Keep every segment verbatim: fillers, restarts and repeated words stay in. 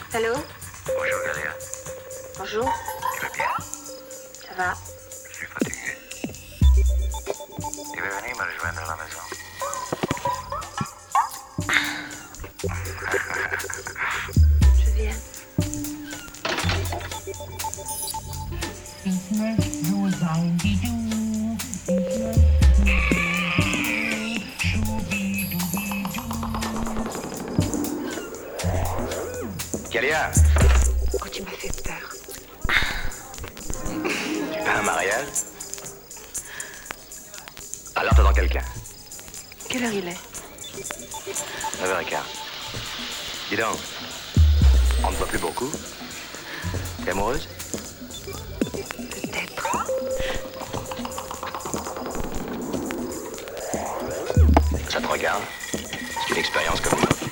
Allô? Bonjour, Galia. Bonjour. Tu vas bien? Ça va? Je suis fatigué. Tu veux venir me rejoindre à la maison? Je viens. Galia, Oh, tu m'as fait peur. tu fais un mariage? Alors t'attends quelqu'un. Quelle heure il est? neuf heures quinze. Dis donc, on ne voit plus beaucoup. T'es amoureuse? Peut-être. Ça te regarde. C'est une expérience comme une autre.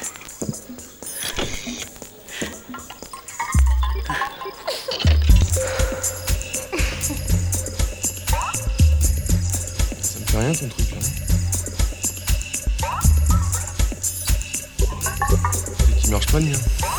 Ça me fait rien ton truc là. C'est qui marche pas bien.